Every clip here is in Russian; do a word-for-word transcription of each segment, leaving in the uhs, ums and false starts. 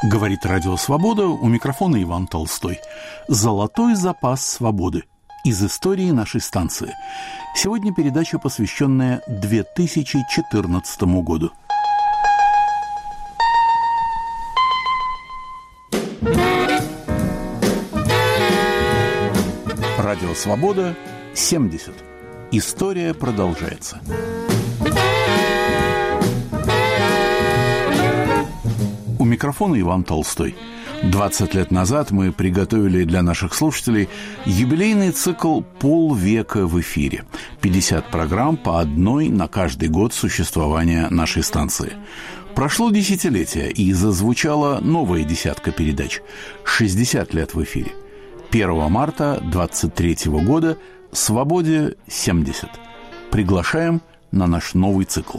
Говорит Радио Свобода, у микрофона Иван Толстой. «Золотой запас свободы» из истории нашей станции. Сегодня передача, посвященная две тысячи четырнадцатому году. Радио Свобода, семьдесят. История продолжается. У микрофона Иван Толстой. двадцать лет назад мы приготовили для наших слушателей юбилейный цикл «Полвека в эфире». пятьдесят программ по одной на каждый год существования нашей станции. Прошло десятилетие, и зазвучала новая десятка передач. шестьдесят лет в эфире. первого марта двадцать третьего года «Свободе семьдесят». Приглашаем на наш новый цикл.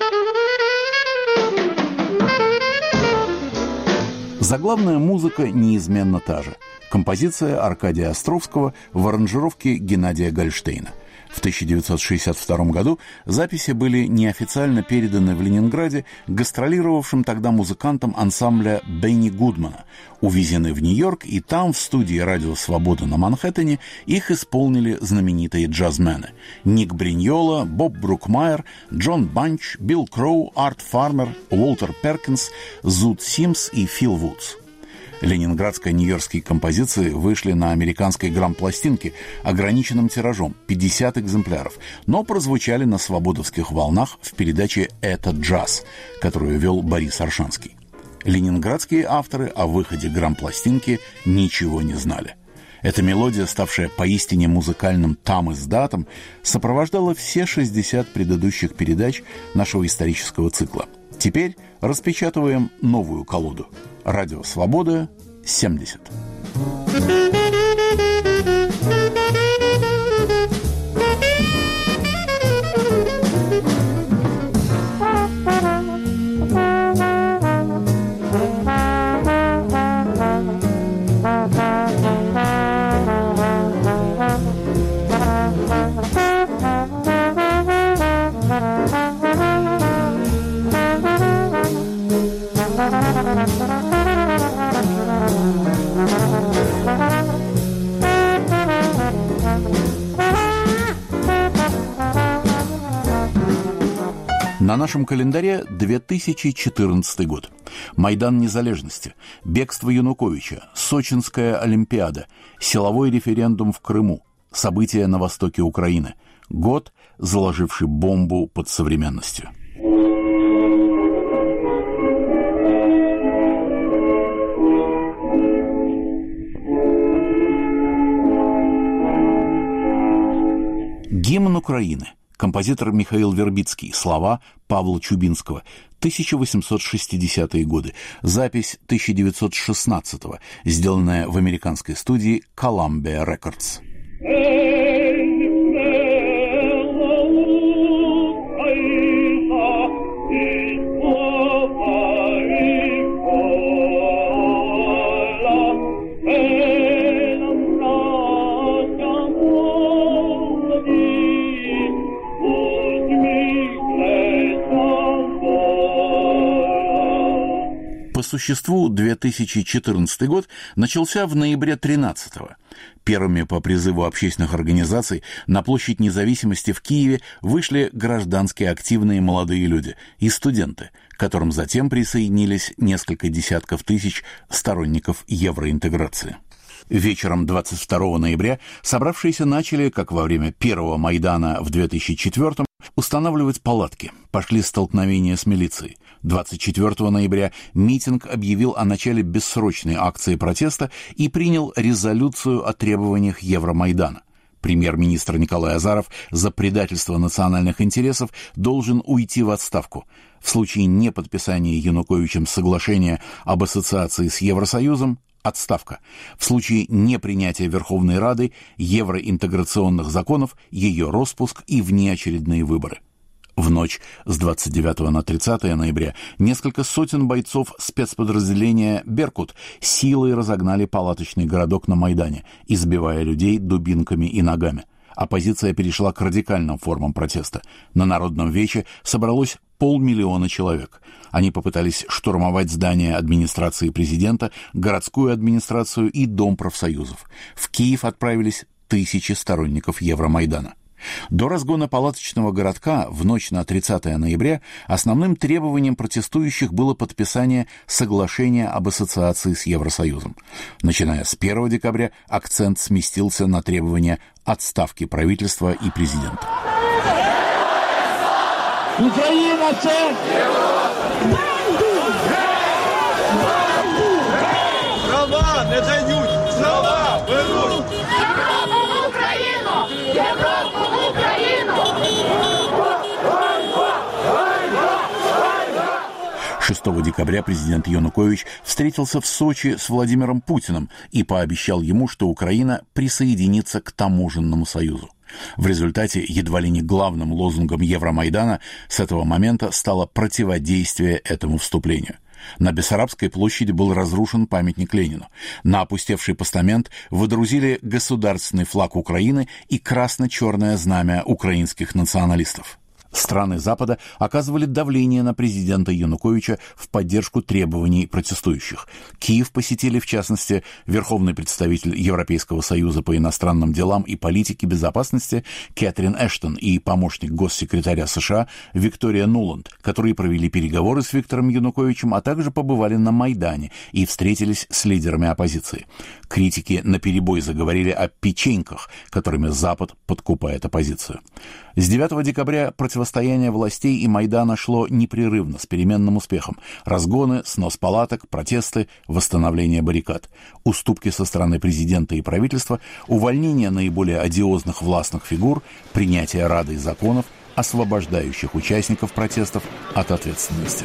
Заглавная музыка неизменно та же. Композиция Аркадия Островского в аранжировке Геннадия Гольштейна. В тысяча девятьсот шестьдесят втором году записи были неофициально переданы в Ленинграде гастролировавшим тогда музыкантам ансамбля Бенни Гудмана, увезены в Нью-Йорк, и там, в студии «Радио Свобода» на Манхэттене, их исполнили знаменитые джазмены: Ник Бриньола, Боб Брукмайер, Джон Банч, Билл Кроу, Арт Фармер, Уолтер Перкинс, Зуд Симс и Фил Вудс. Ленинградско-нью-йоркские композиции вышли на американской грампластинке ограниченным тиражом – пятьдесят экземпляров, но прозвучали на свободовских волнах в передаче «Это джаз», которую вел Борис Аршанский. Ленинградские авторы о выходе грампластинки ничего не знали. Эта мелодия, ставшая поистине музыкальным там издатом, сопровождала все шестьдесят предыдущих передач нашего исторического цикла. Теперь распечатываем новую колоду. Радио Свобода, семьдесят. На нашем календаре две тысячи четырнадцатый год. Майдан Незалежности, бегство Януковича, Сочинская Олимпиада, силовой референдум в Крыму, события на востоке Украины. Год, заложивший бомбу под современностью. Гимн Украины. Композитор Михаил Вербицкий. Слова Павла Чубинского. тысяча восемьсот шестидесятые годы. Запись тысяча девятьсот шестнадцатого, сделанная в американской студии Columbia Records. По существу, две тысячи четырнадцатый год начался в ноябре тринадцатого. Первыми по призыву общественных организаций на площадь Независимости в Киеве вышли граждански активные молодые люди и студенты, к которым затем присоединились несколько десятков тысяч сторонников евроинтеграции. Вечером двадцать второго ноября собравшиеся начали, как во время первого Майдана в две тысячи четвёртом, устанавливать палатки. Пошли столкновения с милицией. двадцать четвёртого ноября митинг объявил о начале бессрочной акции протеста и принял резолюцию о требованиях Евромайдана. Премьер-министр Николай Азаров за предательство национальных интересов должен уйти в отставку. В случае неподписания Януковичем соглашения об ассоциации с Евросоюзом – отставка. В случае непринятия Верховной Рады евроинтеграционных законов – ее распуск и внеочередные выборы. В ночь с двадцать девятого на тридцатое ноября несколько сотен бойцов спецподразделения «Беркут» силой разогнали палаточный городок на Майдане, избивая людей дубинками и ногами. Оппозиция перешла к радикальным формам протеста. На Народном вече собралось полмиллиона человек. Они попытались штурмовать здание администрации президента, городскую администрацию и Дом профсоюзов. В Киев отправились тысячи сторонников Евромайдана. До разгона палаточного городка в ночь на тридцатое ноября основным требованием протестующих было подписание соглашения об ассоциации с Евросоюзом. Начиная с первого декабря акцент сместился на требования отставки правительства и президента. Україна – це права не дають, права беруть. Європу в Україну! Європу в Україну! шестого декабря президент Янукович встретился в Сочи с Владимиром Путиным и пообещал ему, что Украина присоединится к таможенному союзу. В результате едва ли не главным лозунгом Евромайдана с этого момента стало противодействие этому вступлению. На Бессарабской площади был разрушен памятник Ленину. На опустевший постамент выдрузили государственный флаг Украины и красно-черное знамя украинских националистов. Страны Запада оказывали давление на президента Януковича в поддержку требований протестующих. Киев посетили, в частности, верховный представитель Европейского союза по иностранным делам и политике безопасности Кэтрин Эштон и помощник госсекретаря США Виктория Нуланд, которые провели переговоры с Виктором Януковичем, а также побывали на Майдане и встретились с лидерами оппозиции. Критики наперебой заговорили о печеньках, которыми Запад подкупает оппозицию. С девятого декабря противостояние властей и Майдана шло непрерывно, с переменным успехом. Разгоны, снос палаток, протесты, восстановление баррикад. Уступки со стороны президента и правительства, увольнение наиболее одиозных властных фигур, принятие Радой законов, освобождающих участников протестов от ответственности.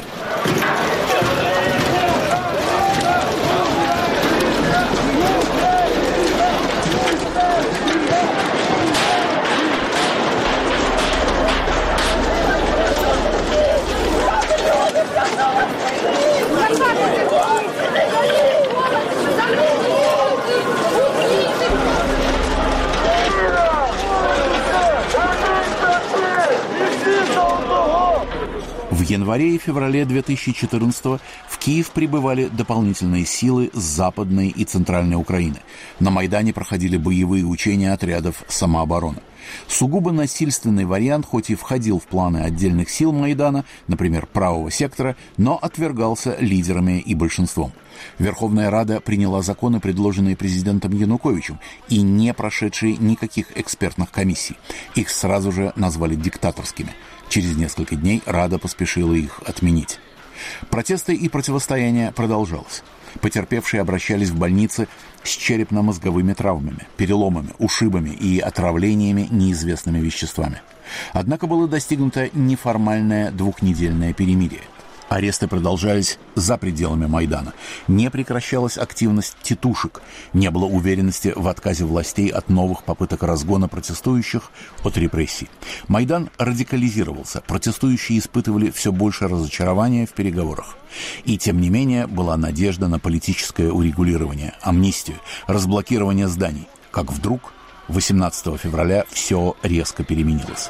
В январе и феврале две тысячи четырнадцатого в Киев прибывали дополнительные силы с Западной и Центральной Украины. На Майдане проходили боевые учения отрядов самообороны. Сугубо насильственный вариант, хоть и входил в планы отдельных сил Майдана, например, правого сектора, но отвергался лидерами и большинством. Верховная Рада приняла законы, предложенные президентом Януковичем, и не прошедшие никаких экспертных комиссий. Их сразу же назвали диктаторскими. Через несколько дней Рада поспешила их отменить. Протесты и противостояние продолжалось. Потерпевшие обращались в больницы с черепно-мозговыми травмами, переломами, ушибами и отравлениями неизвестными веществами. Однако было достигнуто неформальное двухнедельное перемирие. Аресты продолжались за пределами Майдана. Не прекращалась активность тетушек. Не было уверенности в отказе властей от новых попыток разгона протестующих, от репрессий. Майдан радикализировался. Протестующие испытывали все больше разочарования в переговорах. И, тем не менее, была надежда на политическое урегулирование, амнистию, разблокирование зданий. Как вдруг восемнадцатого февраля все резко переменилось.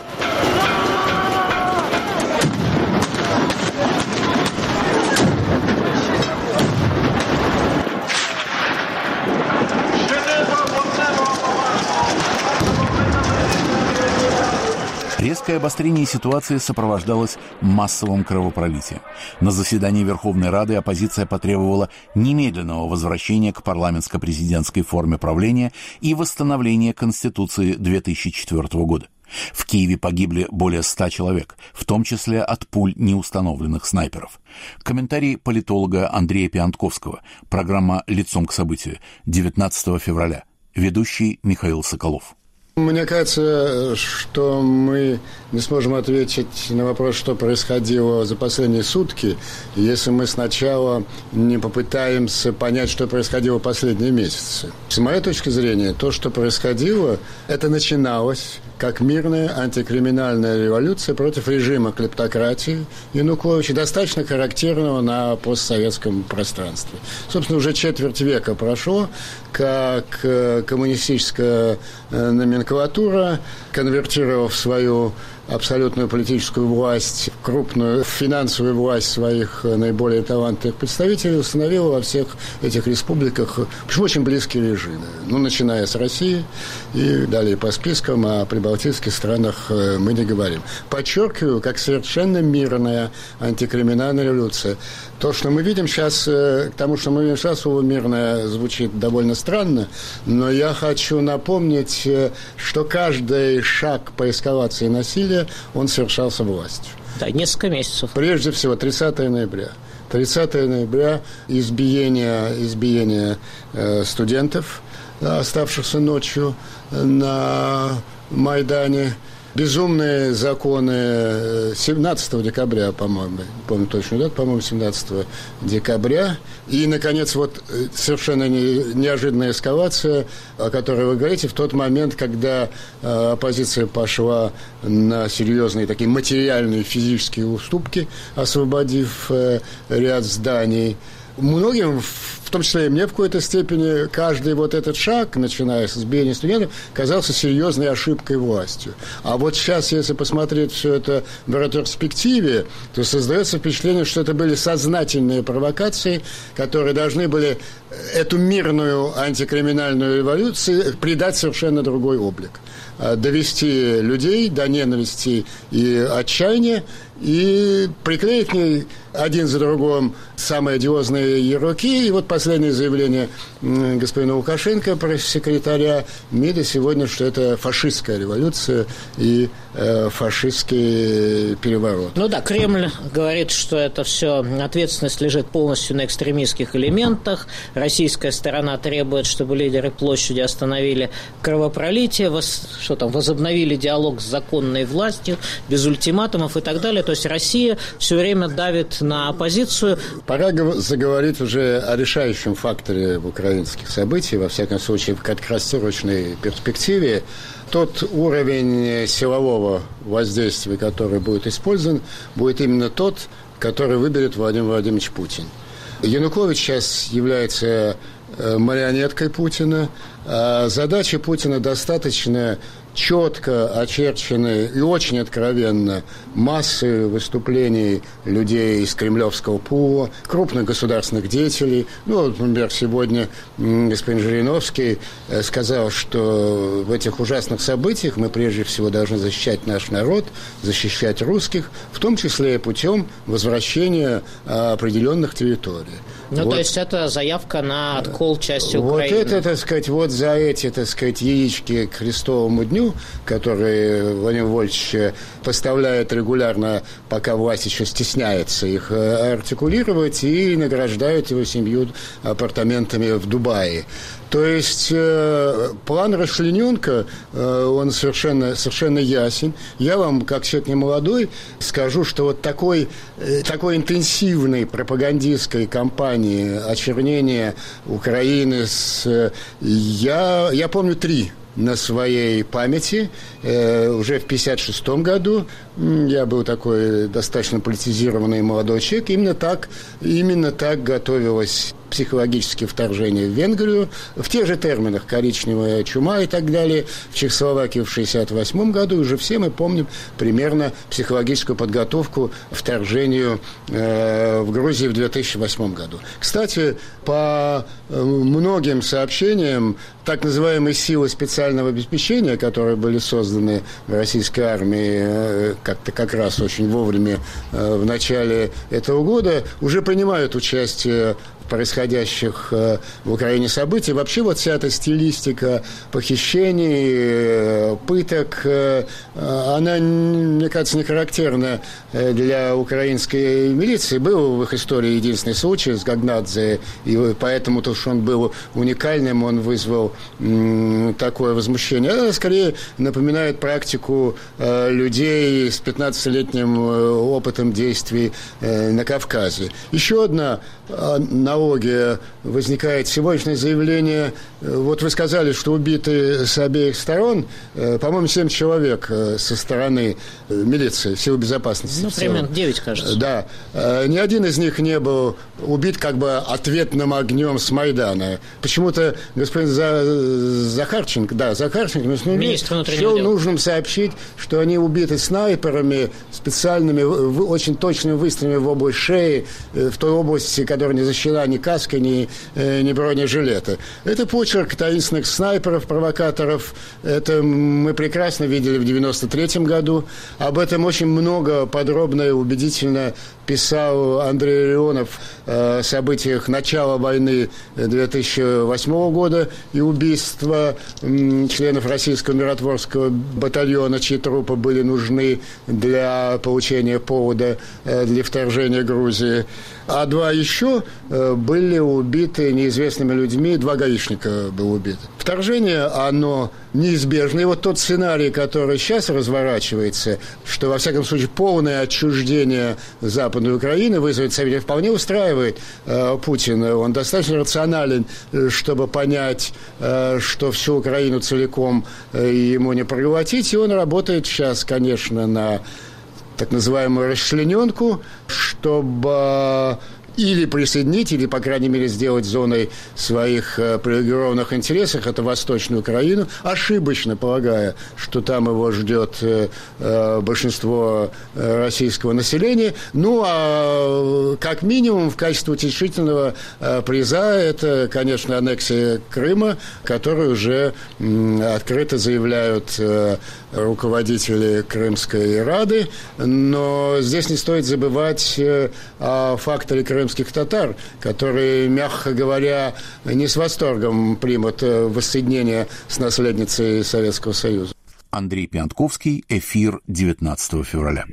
Резкое обострение ситуации сопровождалось массовым кровопролитием. На заседании Верховной Рады оппозиция потребовала немедленного возвращения к парламентско-президентской форме правления и восстановления Конституции две тысячи четвёртого года. В Киеве погибли более ста человек, в том числе от пуль неустановленных снайперов. Комментарий политолога Андрея Пиантковского. Программа «Лицом к событию». девятнадцатого февраля. Ведущий Михаил Соколов. Мне кажется, что мы не сможем ответить на вопрос, что происходило за последние сутки, если мы сначала не попытаемся понять, что происходило последние месяцы. С моей точки зрения, то, что происходило, это начиналось как мирная антикриминальная революция против режима клептократии Януковича, достаточно характерного на постсоветском пространстве. Собственно, уже четверть века прошло, как коммунистическая номенклатура, конвертировав свою абсолютную политическую власть, крупную финансовую власть своих наиболее талантливых представителей, установила во всех этих республиках, почему очень близкие режимы. Ну, начиная с России и далее по спискам, о прибалтийских странах мы не говорим. Подчеркиваю, как совершенно мирная антикриминальная революция. То, что мы видим сейчас, к тому, что мы видим сейчас, слово «мирное» звучит довольно странно, но я хочу напомнить, что каждый шаг по эскалации насилия, он совершался властью. Да, несколько месяцев. Прежде всего, тридцатого ноября. тридцатого ноября избиение, избиение э, студентов, оставшихся ночью на Майдане. Безумные законы семнадцатого декабря, по-моему, не помню точно дату, по-моему, семнадцатого декабря. И, наконец, вот совершенно неожиданная эскалация, о которой вы говорите, в тот момент, когда оппозиция пошла на серьезные такие материальные физические уступки, освободив ряд зданий. Многим, в том числе и мне в какой-то степени, каждый вот этот шаг, начиная с избиения студентов, казался серьезной ошибкой властью. А вот сейчас, если посмотреть все это в ретроспективе, то создается впечатление, что это были сознательные провокации, которые должны были эту мирную антикриминальную революцию придать совершенно другой облик. Довести людей до ненависти и отчаяния и приклеить к ней один за другим самые одиозные ярлыки. И вот последнее заявление господина Лукашенко, пресс-секретаря МИДа сегодня, что это фашистская революция и э, фашистский переворот. Ну да, Кремль говорит, что это все, ответственность лежит полностью на экстремистских элементах. Российская сторона требует, чтобы лидеры площади остановили кровопролитие, вос, что там, возобновили диалог с законной властью, без ультиматумов и так далее. То есть Россия все время давит на оппозицию. Пора заговорить уже о решающем факторе в украинских событиях, во всяком случае, в краткосрочной перспективе. Тот уровень силового воздействия, который будет использован, будет именно тот, который выберет Владимир Владимирович Путин. Янукович сейчас является марионеткой Путина. А задачи Путина достаточно четко очерчены и очень откровенно массы выступлений людей из кремлевского пула, крупных государственных деятелей. Ну, например, сегодня господин Жириновский сказал, что в этих ужасных событиях мы прежде всего должны защищать наш народ, защищать русских, в том числе и путем возвращения определенных территорий. Ну, вот. То есть это заявка на откол части Украины. Вот это, так сказать, вот за эти, так сказать, яички к Крестовому дню, которые Владимир Вольфович поставляет регулярно, пока власть еще стесняется их артикулировать, и награждают его семью апартаментами в Дубае. То есть э, план Расчлененко, э, он совершенно, совершенно ясен. Я вам, как человек не молодой, скажу, что вот такой, э, такой интенсивной пропагандистской кампании очернения Украины с, э, я, я помню три на своей памяти. Э, уже в пятьдесят шестом году я был такой достаточно политизированный молодой человек. Именно так, именно так готовилось психологические вторжения в Венгрию, в тех же терминах коричневая чума и так далее, в Чехословакии в шестьдесят восьмом году, уже все мы помним примерно психологическую подготовку к вторжению э, в Грузии в две тысячи восьмом году. Кстати, по многим сообщениям, так называемые силы специального обеспечения, которые были созданы в российской армии э, как-то как раз очень вовремя э, в начале этого года, уже принимают участие происходящих э, в Украине событий. Вообще вот вся эта стилистика похищений, э, пыток, э, она, мне кажется, не характерна для украинской милиции. Был в их истории единственный случай с Гагнадзе, и поэтому то, что он был уникальным, он вызвал м, такое возмущение. Она скорее напоминает практику э, людей с пятнадцатилетним опытом действий э, на Кавказе. Еще одна э, на аналогия возникает. Сегодняшнее заявление, вот вы сказали, что убиты с обеих сторон, по-моему, семь человек со стороны милиции, сил безопасности. Ну, примерно девять, кажется. Да. Ни один из них не был убит как бы ответным огнем с Майдана. Почему-то господин Захарченко, да, Захарченко, министр внутренних счел дел, нужным сообщить, что они убиты снайперами, специальными, очень точными выстрелами в область шеи, в той области, которая не защищена ни каской, ни, ни бронежилета. Это почерк таинственных снайперов, провокаторов. Это мы прекрасно видели в девяносто третьем году. Об этом очень много, подробно и убедительно писал Андрей Леонов о событиях начала войны две тысячи восьмого года и убийства членов российского миротворческого батальона, чьи трупы были нужны для получения повода для вторжения Грузии. А два еще были убиты неизвестными людьми, два гаишника было убито. Вторжение, оно неизбежно. И вот тот сценарий, который сейчас разворачивается, что, во всяком случае, полное отчуждение Западной Украины вызовет Советы, вполне устраивает э, Путина. Он достаточно рационален, чтобы понять, э, что всю Украину целиком э, ему не проглотить. И он работает сейчас, конечно, на так называемую расчлененку, чтобы или присоединить, или, по крайней мере, сделать зоной своих э, привилегированных интересов, это Восточную Украину, ошибочно полагая, что там его ждет э, э, большинство э, российского населения. Ну, а как минимум, в качестве утешительного э, приза, это, конечно, аннексия Крыма, которую уже э, открыто заявляют э, руководители Крымской Рады. Но здесь не стоит забывать э, о факторе Крыма, крымских татар, которые, мягко говоря, не с восторгом примут воссоединение с наследницей Советского Союза. Андрей Пиантковский, эфир девятнадцатого февраля.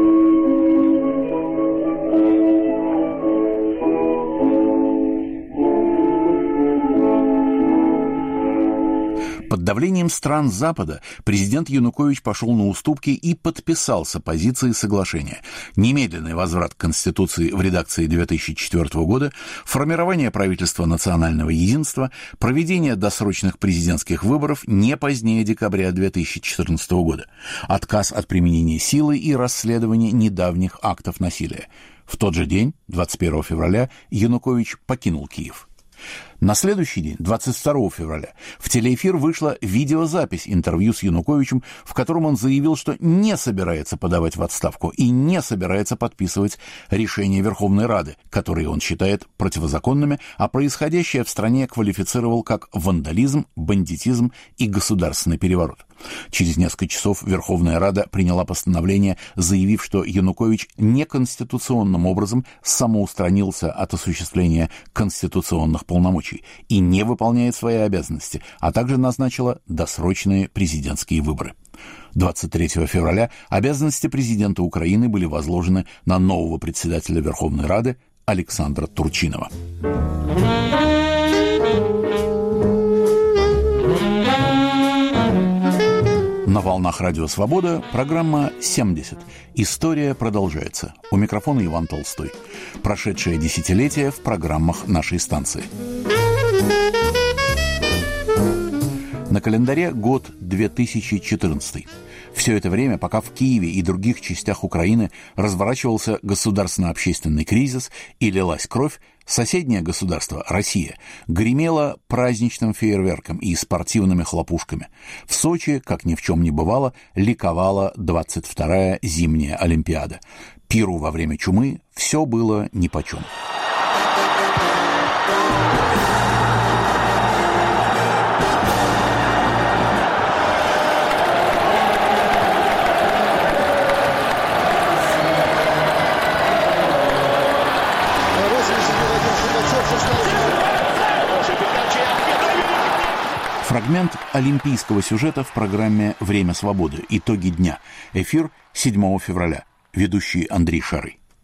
Под давлением стран Запада президент Янукович пошел на уступки и подписал с оппозицией соглашение. Немедленный возврат к Конституции в редакции две тысячи четвёртого года, формирование правительства национального единства, проведение досрочных президентских выборов не позднее декабря две тысячи четырнадцатого года, отказ от применения силы и расследование недавних актов насилия. В тот же день, двадцать первого февраля, Янукович покинул Киев. На следующий день, двадцать второго февраля, в телеэфир вышла видеозапись интервью с Януковичем, в котором он заявил, что не собирается подавать в отставку и не собирается подписывать решения Верховной Рады, которые он считает противозаконными, а происходящее в стране квалифицировал как вандализм, бандитизм и государственный переворот. Через несколько часов Верховная Рада приняла постановление, заявив, что Янукович неконституционным образом самоустранился от осуществления конституционных полномочий и не выполняет свои обязанности, а также назначила досрочные президентские выборы. двадцать третьего февраля обязанности президента Украины были возложены на нового председателя Верховной Рады Александра Турчинова. На волнах Радио Свобода программа «семьдесят». История продолжается. У микрофона Иван Толстой. Прошедшее десятилетие в программах нашей станции. На календаре год две тысячи четырнадцатый. Все это время, пока в Киеве и других частях Украины разворачивался государственно-общественный кризис и лилась кровь, соседнее государство, Россия, гремело праздничным фейерверком и спортивными хлопушками. В Сочи, как ни в чем не бывало, ликовала двадцать вторая зимняя Олимпиада. Пиру во время чумы все было нипочем. Фрагмент олимпийского сюжета в программе «Время свободы. Итоги дня». Эфир седьмого февраля. Ведущий Андрей Шарый.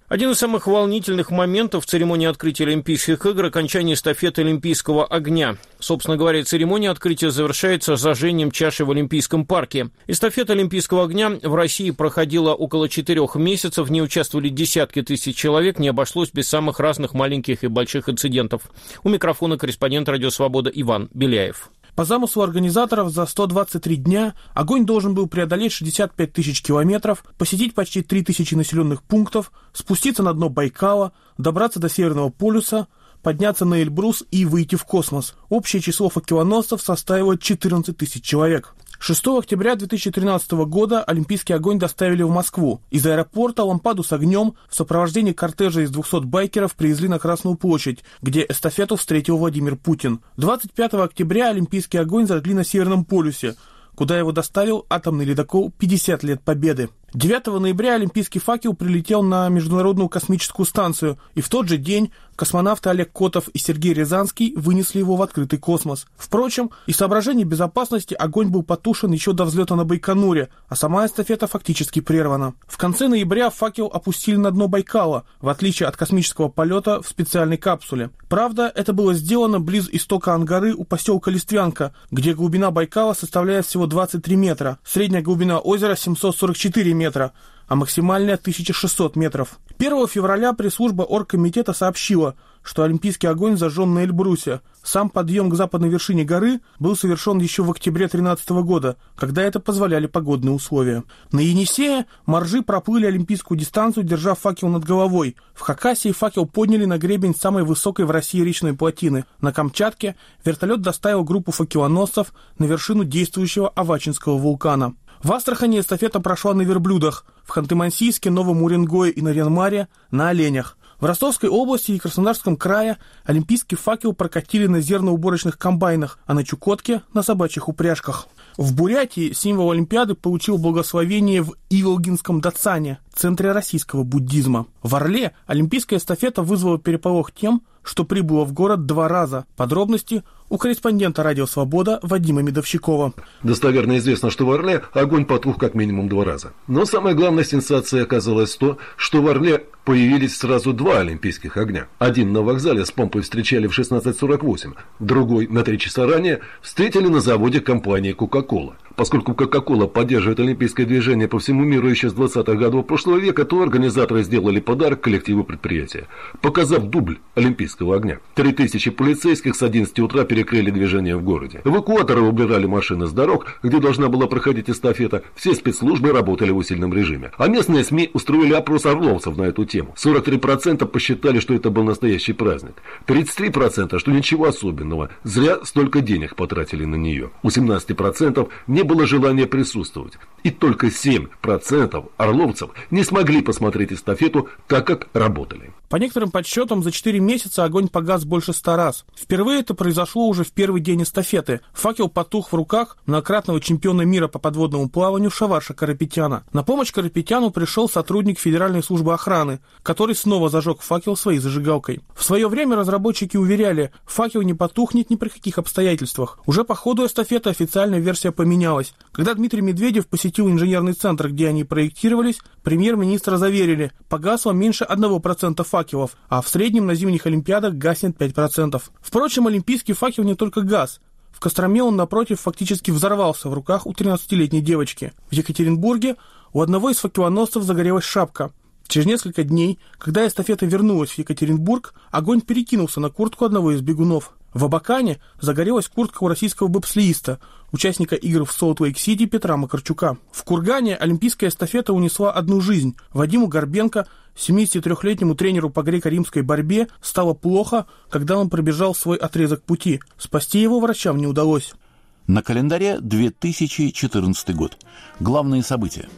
Один из самых волнительных моментов в церемонии открытия Олимпийских игр – окончание эстафеты Олимпийского огня. Собственно говоря, церемония открытия завершается зажжением чаши в Олимпийском парке. Эстафета Олимпийского огня в России проходила около четырех месяцев, в ней участвовали десятки тысяч человек, не обошлось без самых разных маленьких и больших инцидентов. У микрофона корреспондент «Радио Свобода» Иван Беляев. По замыслу организаторов за сто двадцать три дня огонь должен был преодолеть шестьдесят пять тысяч километров, посетить почти три тысячи населенных пунктов, спуститься на дно Байкала, добраться до Северного полюса, подняться на Эльбрус и выйти в космос. Общее число факелоносцев составило четырнадцать тысяч человек. шестого октября две тысячи тринадцатого года Олимпийский огонь доставили в Москву. Из аэропорта лампаду с огнем в сопровождении кортежа из двухсот байкеров привезли на Красную площадь, где эстафету встретил Владимир Путин. двадцать пятого октября Олимпийский огонь зажгли на Северном полюсе, куда его доставил атомный ледокол «пятьдесят лет Победы». девятого ноября олимпийский факел прилетел на Международную космическую станцию, и в тот же день космонавты Олег Котов и Сергей Рязанский вынесли его в открытый космос. Впрочем, из соображений безопасности огонь был потушен еще до взлета на Байконуре, а сама эстафета фактически прервана. В конце ноября факел опустили на дно Байкала, в отличие от космического полета в специальной капсуле. Правда, это было сделано близ истока Ангары у поселка Листвянка, где глубина Байкала составляет всего двадцать три метра, средняя глубина озера семьсот сорок четыре метра, а максимальная тысяча шестьсот метров. первого февраля пресс-служба оргкомитета сообщила, что Олимпийский огонь зажжен на Эльбрусе. Сам подъем к западной вершине горы был совершен еще в октябре две тысячи тринадцатого года, когда это позволяли погодные условия. На Енисее моржи проплыли олимпийскую дистанцию, держа факел над головой. В Хакасии факел подняли на гребень самой высокой в России речной плотины. На Камчатке вертолет доставил группу факелоносцев на вершину действующего Авачинского вулкана. В Астрахани эстафета прошла на верблюдах, в Ханты-Мансийске, Новом Уренгое и Нарьян-Маре на оленях. В Ростовской области и Краснодарском крае олимпийский факел прокатили на зерноуборочных комбайнах, а на Чукотке – на собачьих упряжках. В Бурятии символ Олимпиады получил благословение в Иволгинском Дацане, центре российского буддизма. В Орле олимпийская эстафета вызвала переполох тем, что прибыла в город два раза. Подробности у корреспондента «Радио Свобода» Вадима Медовщикова. Достоверно известно, что в Орле огонь потух как минимум два раза. Но самая главная сенсация оказалась то, что в Орле появились сразу два олимпийских огня. Один на вокзале с помпой встречали в шестнадцать сорок восемь, другой на три часа ранее встретили на заводе компании «Кока-кола». Поскольку «Кока-кола» поддерживает олимпийское движение по всему миру еще с двадцатых годов прошлого века, то организаторы сделали подарок коллективу предприятия, показав дубль олимпийского огня. Три тысячи полицейских с одиннадцати утра перекрыли движение в городе. Эвакуаторы убирали машины с дорог, где должна была проходить эстафета. Все спецслужбы работали в усиленном режиме. А местные СМИ устроили опрос орловцев на эту тему. сорок три процента посчитали, что это был настоящий праздник. тридцать три процента, что ничего особенного. Зря столько денег потратили на нее. У семнадцати процентов не было желания присутствовать. И только семь процентов орловцев не смогли посмотреть эстафету, так как работали. По некоторым подсчетам, за четыре месяца огонь погас больше ста раз. Впервые это произошло уже в первый день эстафеты. Факел потух в руках многократного чемпиона мира по подводному плаванию Шаварша Карапетяна. На помощь Карапетяну пришел сотрудник Федеральной службы охраны, который снова зажег факел своей зажигалкой. В свое время разработчики уверяли, факел не потухнет ни при каких обстоятельствах. Уже по ходу эстафеты официальная версия поменялась. Когда Дмитрий Медведев посетил инженерный центр, где они проектировались, премьер-министра заверили, погасло меньше одного процента факелов, а в среднем на зимних Олимпиадах гаснет пять процентов. Впрочем, олимпийский факел не только газ. В Костроме он, напротив, фактически взорвался в руках у тринадцатилетней девочки. В Екатеринбурге у одного из факелоносцев загорелась шапка. Через несколько дней, когда эстафета вернулась в Екатеринбург, огонь перекинулся на куртку одного из бегунов. В Абакане загорелась куртка у российского бобслеиста, участника игр в Солт-Лейк-Сити Петра Макарчука. В Кургане олимпийская эстафета унесла одну жизнь. Вадиму Горбенко, семидесятитрёхлетнему тренеру по греко-римской борьбе, стало плохо, когда он пробежал свой отрезок пути. Спасти его врачам не удалось. На календаре две тысячи четырнадцатый год. Главные события.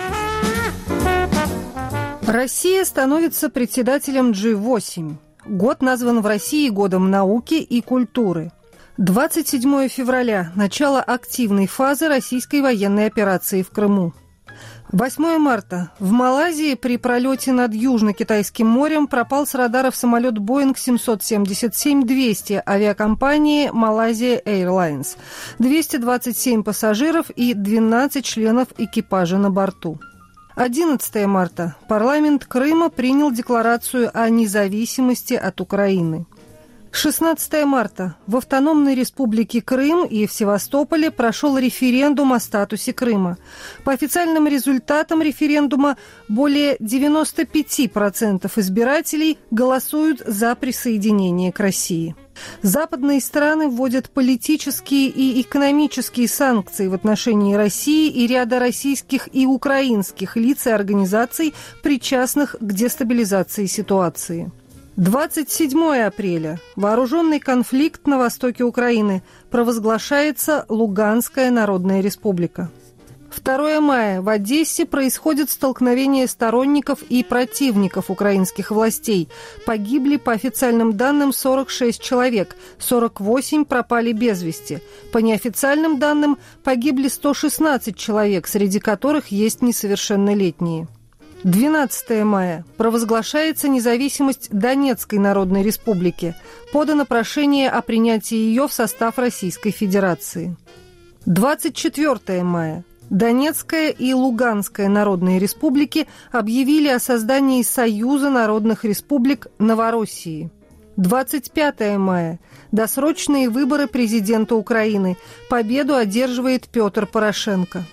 Россия становится председателем джи восемь. Год назван в России годом науки и культуры. двадцать седьмого февраля – начало активной фазы российской военной операции в Крыму. восьмого марта. В Малайзии при пролете над Южно-Китайским морем пропал с радаров самолет Боинг семьсот семьдесят семь двести авиакомпании Malaysia Airlines. двести двадцать семь пассажиров и двенадцать членов экипажа на борту. одиннадцатое марта. Парламент Крыма принял декларацию о независимости от Украины. шестнадцатое марта. В автономной республике Крым и в Севастополе прошел референдум о статусе Крыма. По официальным результатам референдума более девяносто пять процентов избирателей голосуют за присоединение к России. Западные страны вводят политические и экономические санкции в отношении России и ряда российских и украинских лиц и организаций, причастных к дестабилизации ситуации. двадцать седьмое апреля. Вооруженный конфликт на востоке Украины. Провозглашается Луганская Народная Республика. второе мая. В Одессе происходит столкновение сторонников и противников украинских властей. Погибли, по официальным данным, сорок шесть человек, сорок восемь пропали без вести. По неофициальным данным, погибли сто шестнадцать человек, среди которых есть несовершеннолетние. двенадцатое мая. Провозглашается независимость Донецкой Народной Республики. Подано прошение о принятии ее в состав Российской Федерации. двадцать четвёртое мая. Донецкая и Луганская Народные Республики объявили о создании Союза Народных Республик Новороссии. двадцать пятое мая. Досрочные выборы президента Украины. Победу одерживает Петр Порошенко.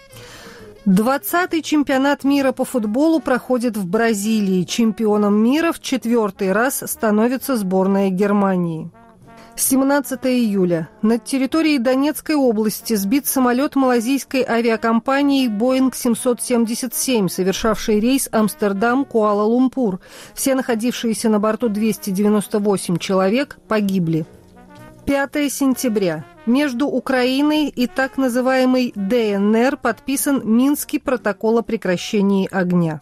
двадцатый чемпионат мира по футболу проходит в Бразилии. Чемпионом мира в четвертый раз становится сборная Германии. семнадцатое июля. Над территорией Донецкой области сбит самолет малазийской авиакомпании «Боинг семьсот семьдесят семь», совершавший рейс Амстердам-Куала-Лумпур. Все находившиеся на борту двести девяносто восемь человек погибли. пятое сентября. Между Украиной и так называемой ДНР подписан Минский протокол о прекращении огня.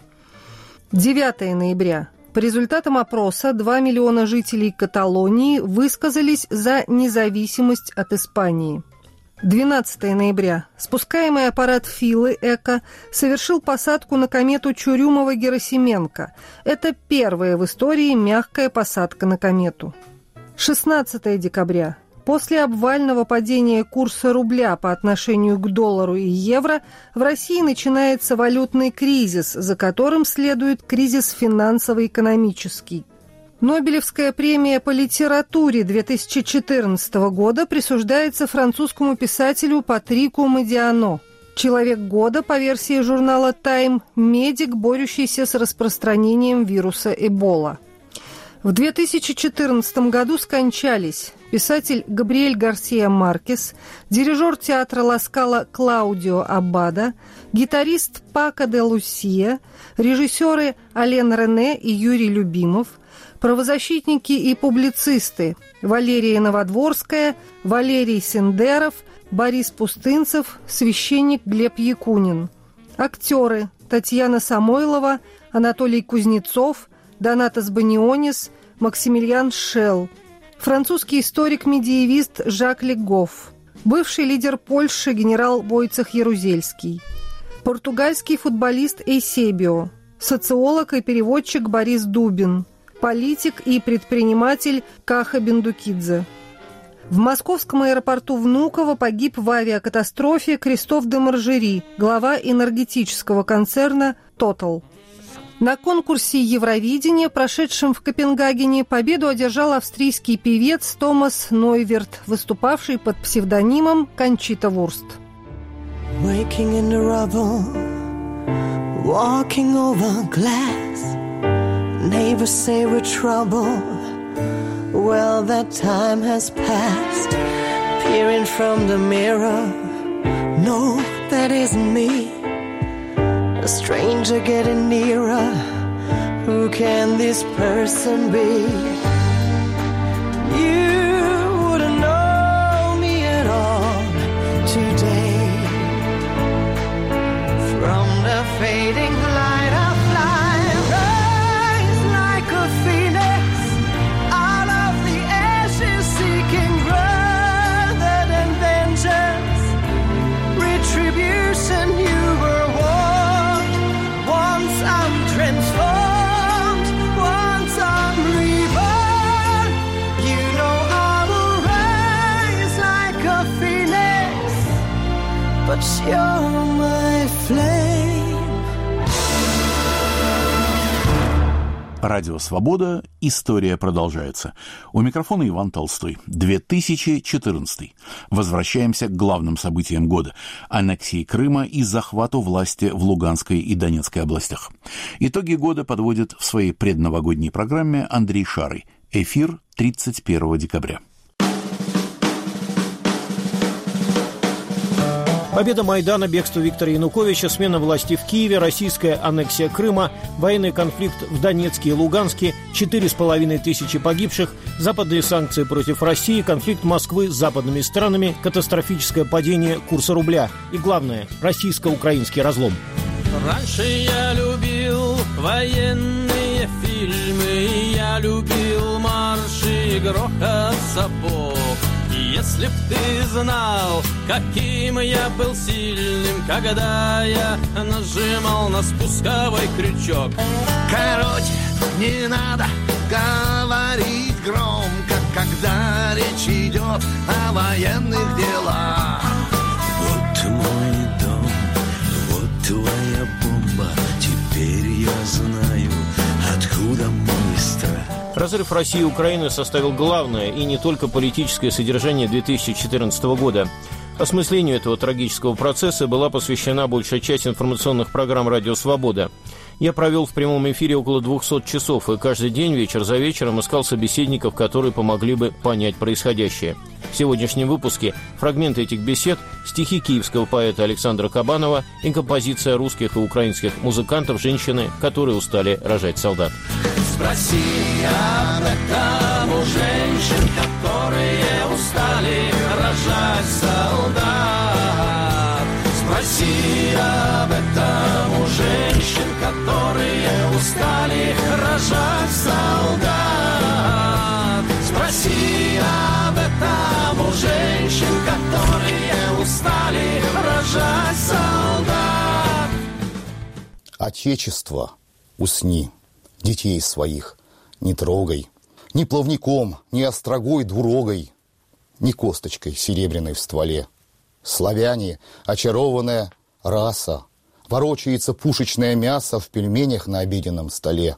девятое ноября. По результатам опроса два миллиона жителей Каталонии высказались за независимость от Испании. двенадцатое ноября. Спускаемый аппарат Филы Эко совершил посадку на комету Чурюмова-Герасименко. Это первая в истории мягкая посадка на комету. шестнадцатое декабря. После обвального падения курса рубля по отношению к доллару и евро в России начинается валютный кризис, за которым следует кризис финансово-экономический. Нобелевская премия по литературе две тысячи четырнадцатого года присуждается французскому писателю Патрику Модиано. Человек года по версии журнала «Тайм» – медик, борющийся с распространением вируса Эбола. В две тысячи четырнадцатом году скончались писатель Габриэль Гарсия Маркес, дирижер театра Ла Скала Клаудио Аббада, гитарист Пако де Лусия, режиссеры Ален Рене и Юрий Любимов, правозащитники и публицисты Валерия Новодворская, Валерий Сендеров, Борис Пустынцев, священник Глеб Якунин, актеры Татьяна Самойлова, Анатолий Кузнецов, Донатас Банионис, Максимилиан Шелл, французский историк-медиевист Жак Легоф, бывший лидер Польши генерал Войцех Ярузельский, португальский футболист Эйсебио, социолог и переводчик Борис Дубин, политик и предприниматель Каха Бендукидзе. В московском аэропорту Внуково погиб в авиакатастрофе Кристоф де Маржери, глава энергетического концерна «Тотал». На конкурсе Евровидения, прошедшем в Копенгагене, победу одержал австрийский певец Томас Нойверт, выступавший под псевдонимом Кончита Вурст. Waking in the rubble, walking over glass. Neighbors say we're trouble. Well, that time has passed. Peering from the mirror, no, that isn't me. A stranger getting nearer. Who can this person be? You wouldn't know me at all today. From the fading light I fly, rise like a phoenix out of the ashes, seeking rather than vengeance, retribution. You were warned. Once I'm transformed, once I'm reborn. You know I Радио «Свобода». История продолжается. У микрофона Иван Толстой. две тысячи четырнадцатый. Возвращаемся к главным событиям года. Аннексии Крыма и захвату власти в Луганской и Донецкой областях. Итоги года подводит в своей предновогодней программе Андрей Шарый. Эфир тридцать первого декабря. Победа Майдана, бегство Виктора Януковича, смена власти в Киеве, российская аннексия Крыма, военный конфликт в Донецке и Луганске, четыре с половиной тысячи погибших, западные санкции против России, конфликт Москвы с западными странами, катастрофическое падение курса рубля и, главное, российско-украинский разлом. Раньше я любил военные фильмы, я любил марши и грохот сапог. Если б ты знал, каким я был сильным, когда я нажимал на спусковой крючок. Короче, не надо говорить громко, когда речь идет о военных делах. Вот мой дом, вот твоя бомба, теперь я знаю, откуда мой страх. Разрыв России и Украины составил главное и не только политическое содержание две тысячи четырнадцатого года. Осмыслению этого трагического процесса была посвящена большая часть информационных программ «Радио Свобода». Я провел в прямом эфире около двухсот часов, и каждый день, вечер за вечером, искал собеседников, которые помогли бы понять происходящее. В сегодняшнем выпуске фрагменты этих бесед, стихи киевского поэта Александра Кабанова и композиция русских и украинских музыкантов «Женщины, которые устали рожать солдат». Спроси об этом у женщин, которые устали рожать солдат. Спроси об этом у женщин, которые устали рожать солдат. Спроси об этом у женщин, которые устали рожать солдат. Отечество, усни. Детей своих не трогай, ни плавником, ни острогой двурогой, ни косточкой серебряной в стволе. Славяне, очарованная раса, ворочается пушечное мясо в пельменях на обеденном столе.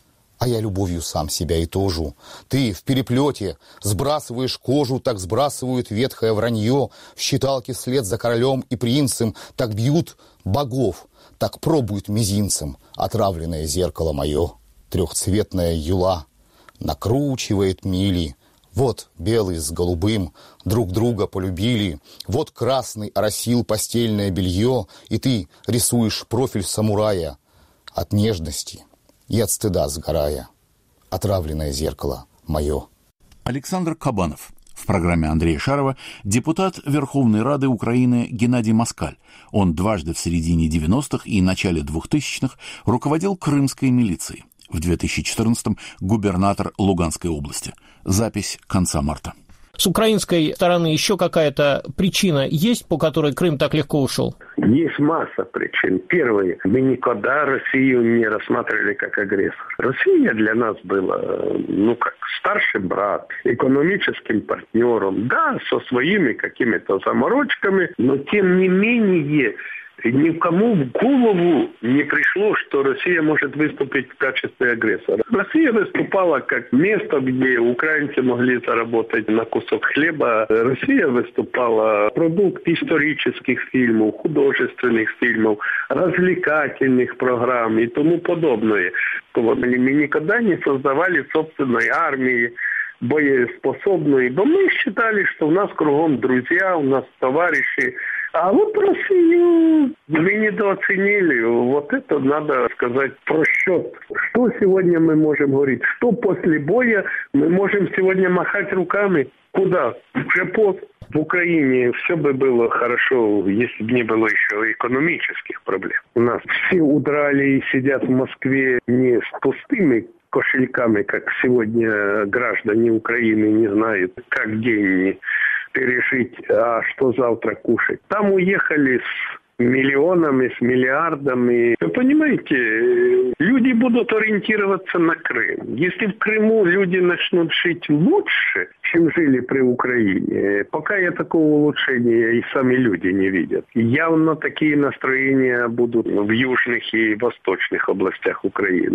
А я любовью сам себя итожу. Ты в переплете сбрасываешь кожу, так сбрасывают ветхое вранье, в считалке след за королем и принцем, так бьют богов, так пробуют мизинцем отравленное зеркало мое. Трехцветная юла накручивает мили. Вот белый с голубым друг друга полюбили. Вот красный оросил постельное белье, и ты рисуешь профиль самурая от нежности и от стыда сгорая. Отравленное зеркало мое. Александр Кабанов. В программе Андрея Шарова депутат Верховной Рады Украины Геннадий Москаль. Он дважды в середине девяностых и начале двухтысячных руководил крымской милицией. В две тысячи четырнадцатом губернатор Луганской области. Запись конца марта. С украинской стороны еще какая-то причина есть, по которой Крым так легко ушел? Есть масса причин. Первое. Мы никогда Россию не рассматривали как агрессор. Россия для нас была, ну, как старший брат, экономическим партнером. Да, со своими какими-то заморочками, но тем не менее... Никому в голову не пришло, что Россия может выступить в качестве агрессора. Россия выступала как место, где украинцы могли заработать на кусок хлеба. Россия выступала продукт исторических фильмов, художественных фильмов, развлекательных программ и тому подобное. Мы никогда не создавали собственной армии, боеспособной, ибо мы считали, что у нас кругом друзья, у нас товарищи. А вот Россию мы недооценили. Вот это надо сказать про счет. Что сегодня мы можем говорить? Что после боя мы можем сегодня махать руками? Куда? Уже поздно. В Украине все бы было хорошо, если бы не было еще экономических проблем. У нас все удрали и сидят в Москве не с пустыми кошельками, как сегодня граждане Украины не знают, как день пережить, а что завтра кушать. Там уехали с миллионами, с миллиардами. Вы понимаете, люди будут ориентироваться на Крым. Если в Крыму люди начнут жить лучше, чем жили при Украине, пока я такого улучшения и сами люди не видят. Явно такие настроения будут в южных и восточных областях Украины.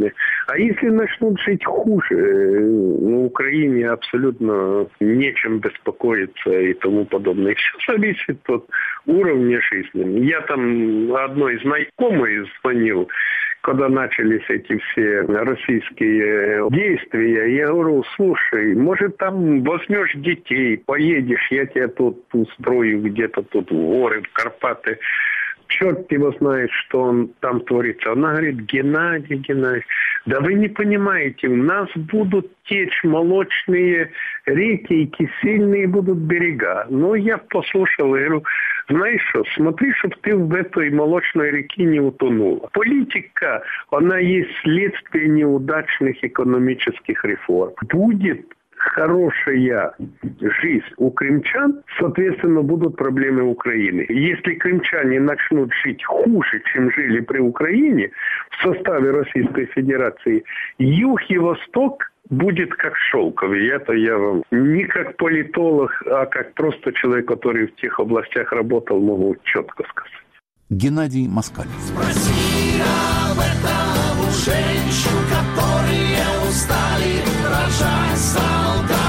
А если начнут жить хуже, на Украине абсолютно нечем беспокоиться и тому подобное. Все зависит от уровня жизни. Я там одной знакомой звонил, когда начались эти все российские действия, я говорю, слушай, может там возьмешь детей, поедешь, я тебя тут устрою где-то тут в горы, в Карпаты. Черт его знает, что он там творится. Она говорит, Геннадий, Геннадий, да вы не понимаете, у нас будут течь молочные реки и кисельные будут берега. Но я послушал и говорю, знаешь что, смотри, чтобы ты в этой молочной реке не утонула. Политика, она есть следствие неудачных экономических реформ. Будет хорошая жизнь у крымчан, соответственно, будут проблемы Украины. Если крымчане начнут жить хуже, чем жили при Украине, в составе Российской Федерации, юг и восток будет как шелковый. Это я вам не как политолог, а как просто человек, который в тех областях работал, могу четко сказать. Геннадий Москаль. Спроси об этом у женщин, которые устали рожать солдат.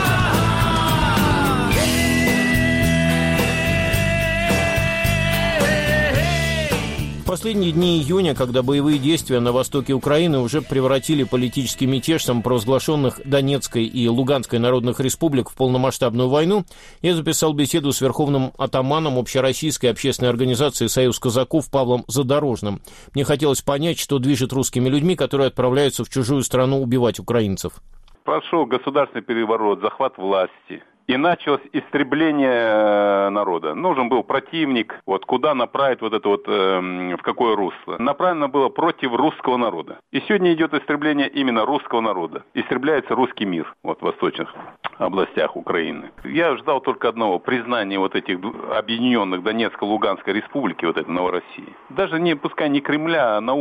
В последние дни июня, когда боевые действия на востоке Украины уже превратили политический мятеж самопровозглашенных Донецкой и Луганской народных республик в полномасштабную войну, я записал беседу с верховным атаманом общероссийской общественной организации «Союз казаков» Павлом Задорожным. Мне хотелось понять, что движет русскими людьми, которые отправляются в чужую страну убивать украинцев. Прошел государственный переворот, захват власти. И началось истребление народа. Нужен был противник, вот куда направить вот это вот, э, в какое русло. Направлено было против русского народа. И сегодня идет истребление именно русского народа. Истребляется русский мир вот, в восточных областях Украины. Я ждал только одного, признания вот этих объединенных Донецко-Луганской республики, вот этой Новороссии. Даже не, пускай не Кремля, а на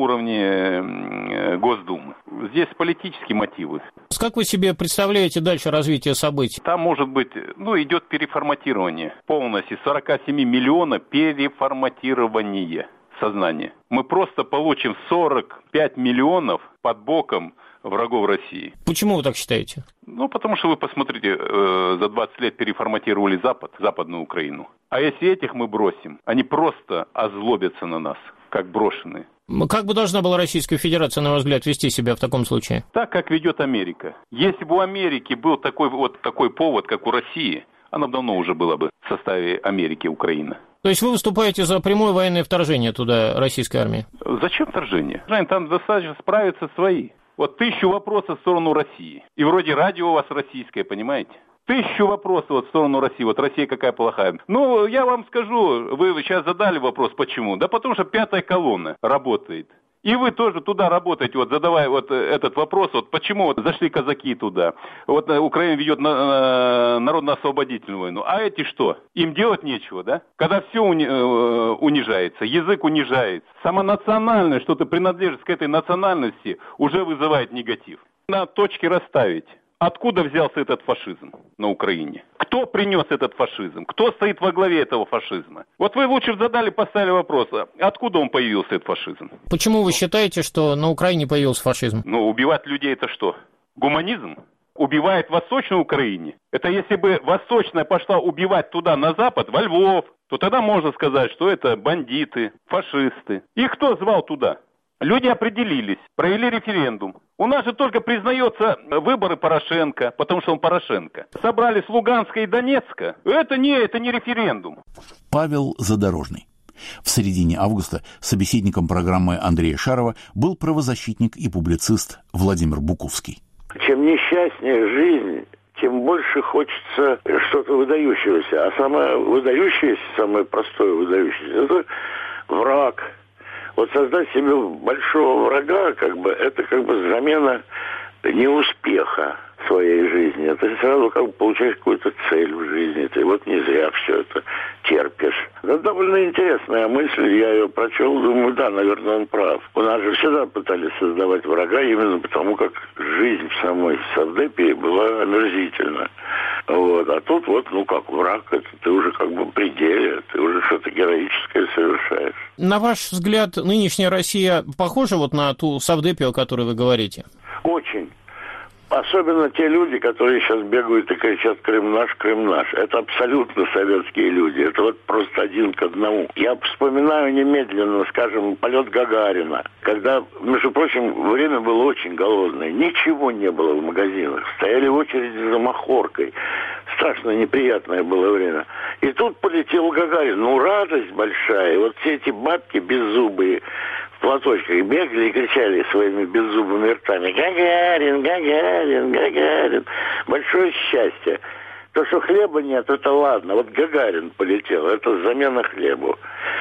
уровне Госдумы. Здесь политические мотивы. Как вы себе представляете дальше развитие событий? Там может быть, ну, идет переформатирование. Полностью сорок семь миллионов переформатирование сознания. Мы просто получим сорок пять миллионов под боком врагов России. Почему вы так считаете? Ну, потому что вы посмотрите, э, за двадцать лет переформатировали Запад, Западную Украину. А если этих мы бросим, они просто озлобятся на нас, как брошенные. Как бы должна была Российская Федерация, на ваш взгляд, вести себя в таком случае? Так, как ведет Америка. Если бы у Америки был такой вот такой повод, как у России, она давно уже была бы в составе Америки Украина. То есть вы выступаете за прямое военное вторжение туда российской армии? Зачем вторжение? Там достаточно справятся свои. Вот тысячу вопросов в сторону России. И вроде радио у вас российское, понимаете? Тысячу вопросов вот в сторону России. Вот Россия какая плохая. Ну, я вам скажу, вы сейчас задали вопрос, почему? Да потому что пятая колонна работает. И вы тоже туда работаете, вот задавая вот этот вопрос, вот почему вот зашли казаки туда. Вот Украина ведет на, на народно-освободительную войну. А эти что? Им делать нечего, да? Когда все уни, унижается, язык унижается. Сама национальность, что-то принадлежит к этой национальности, уже вызывает негатив. Надо точки расставить. Откуда взялся этот фашизм на Украине? Кто принес этот фашизм? Кто стоит во главе этого фашизма? Вот вы лучше задали, поставили вопрос, откуда он появился, этот фашизм? Почему вы считаете, что на Украине появился фашизм? Ну, убивать людей это что? Гуманизм? Убивает в Восточной Украине? Это если бы Восточная пошла убивать туда, на Запад, во Львов, то тогда можно сказать, что это бандиты, фашисты. Их кто звал туда? Люди определились, провели референдум. У нас же только признается выборы Порошенко, потому что он Порошенко. Собрали с Луганска и Донецка. Это не, это не референдум. Павел Задорожный. В середине августа собеседником программы Андрея Шарова был правозащитник и публицист Владимир Буковский. Чем несчастнее жизнь, тем больше хочется что-то выдающегося. А самое выдающееся, самое простое выдающееся, это враг. Вот создать себе большого врага, как бы, это как бы замена неуспеха своей жизни. Это сразу как бы получаешь какую-то цель в жизни. Ты вот не зря все это терпишь. Это довольно интересная мысль. Я ее прочел, думаю, да, наверное, он прав. У нас же всегда пытались создавать врага именно потому, как жизнь жизнь в самой Савдепе была омерзительна. Вот. А тут вот, ну как враг, это ты уже как бы в пределе, ты уже что-то героическое совершаешь. На ваш взгляд, нынешняя Россия похожа вот на ту Савдепию, о которой вы говорите? Очень. Особенно те люди, которые сейчас бегают и кричат «Крым наш, Крым наш». Это абсолютно советские люди. Это вот просто один к одному. Я вспоминаю немедленно, скажем, полет Гагарина. Когда, между прочим, время было очень голодное. Ничего не было в магазинах. Стояли в очереди за махоркой. Страшно неприятное было время. И тут полетел Гагарин. Ну, радость большая. И вот все эти бабки беззубые в платочках бегали и кричали своими беззубыми ртами: «Гагарин, Гагарин, Гагарин». Большое счастье. То, что хлеба нет, это ладно. Вот Гагарин полетел, это замена хлебу.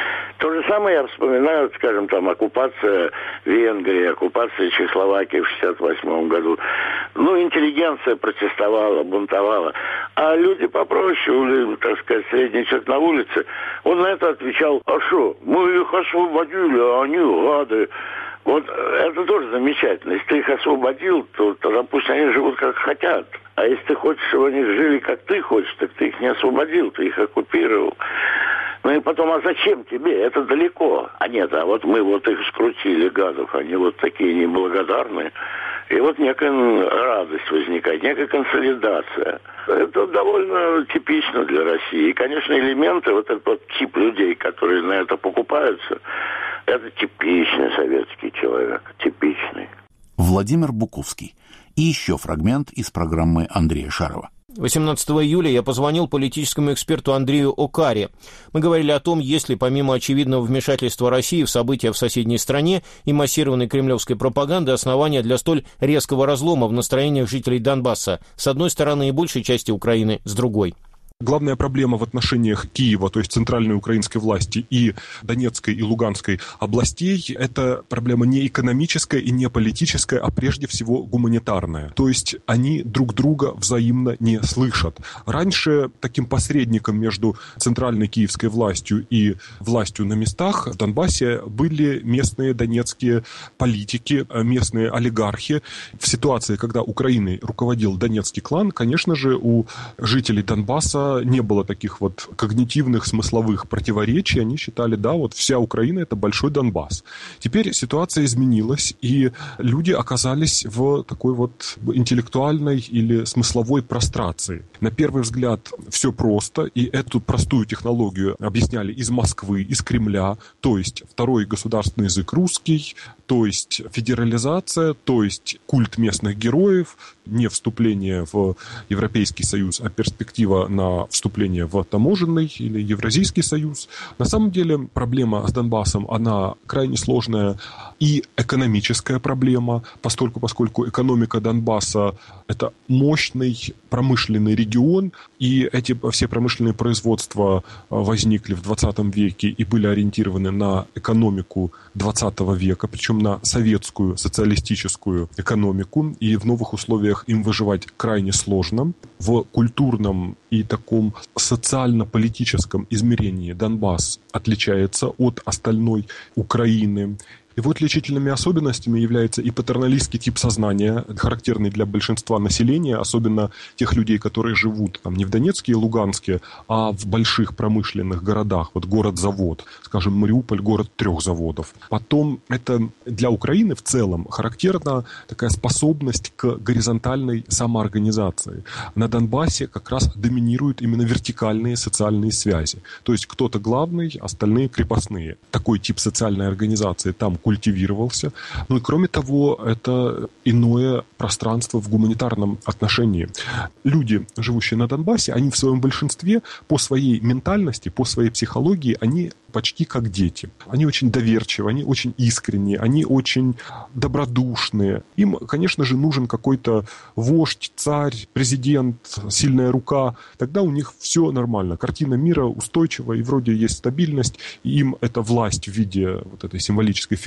То же самое я вспоминаю, скажем, там, оккупация Венгрии, оккупация Чехословакии в шестьдесят восьмом году. Ну, интеллигенция протестовала, бунтовала. А люди попроще, так сказать, средний человек на улице, он на это отвечал: а что, мы их освободили, а они гады. Вот это тоже замечательно. Если ты их освободил, то тогда пусть они живут как хотят. А если ты хочешь, чтобы они жили как ты хочешь, так ты их не освободил, ты их оккупировал. Ну и потом, а зачем тебе? Это далеко. А нет, а вот мы вот их скрутили, гадов, они вот такие неблагодарные. И вот некая радость возникает, некая консолидация. Это довольно типично для России. И, конечно, элементы, вот этот вот тип людей, которые на это покупаются, это типичный советский человек, типичный. Владимир Буковский. И еще фрагмент из программы Андрея Шарова. восемнадцатого июля я позвонил политическому эксперту Андрею Окаре. Мы говорили о том, есть ли помимо очевидного вмешательства России в события в соседней стране и массированной кремлевской пропаганды основания для столь резкого разлома в настроениях жителей Донбасса, с одной стороны, и большей части Украины с другой. Главная проблема в отношениях Киева, то есть центральной украинской власти, и Донецкой и Луганской областей, это проблема не экономическая и не политическая, а прежде всего гуманитарная. То есть они друг друга взаимно не слышат. Раньше таким посредником между центральной киевской властью и властью на местах в Донбассе были местные донецкие политики, местные олигархи. В ситуации, когда Украиной руководил донецкий клан, конечно же, у жителей Донбасса не было таких вот когнитивных, смысловых противоречий. Они считали, да, вот вся Украина — это большой Донбасс. Теперь ситуация изменилась, и люди оказались в такой вот интеллектуальной или смысловой прострации. На первый взгляд все просто, и эту простую технологию объясняли из Москвы, из Кремля, то есть второй государственный язык русский, то есть федерализация, то есть культ местных героев, не вступление в Европейский Союз, а перспектива на вступление в таможенный или Евразийский Союз. На самом деле проблема с Донбассом, она крайне сложная и экономическая проблема, поскольку, поскольку экономика Донбасса – это мощный промышленный регион, и эти все промышленные производства возникли в двадцатом веке и были ориентированы на экономику двадцатого века, причем на советскую социалистическую экономику, и в новых условиях им выживать крайне сложно. В культурном и таком социально-политическом измерении Донбасс отличается от остальной Украины. Его отличительными особенностями является и патерналистский тип сознания, характерный для большинства населения, особенно тех людей, которые живут там, не в Донецке и Луганске, а в больших промышленных городах. Вот город-завод, скажем, Мариуполь, город трех заводов. Потом это для Украины в целом характерна такая способность к горизонтальной самоорганизации. На Донбассе как раз доминируют именно вертикальные социальные связи. То есть кто-то главный, остальные крепостные. Такой тип социальной организации там культивировался. Ну и кроме того, это иное пространство в гуманитарном отношении. Люди, живущие на Донбассе, они в своем большинстве по своей ментальности, по своей психологии, они почти как дети. Они очень доверчивы, они очень искренние, они очень добродушные. Им, конечно же, нужен какой-то вождь, царь, президент, сильная рука. Тогда у них все нормально. Картина мира устойчива, и вроде есть стабильность, и им эта власть в виде вот этой символической фигуры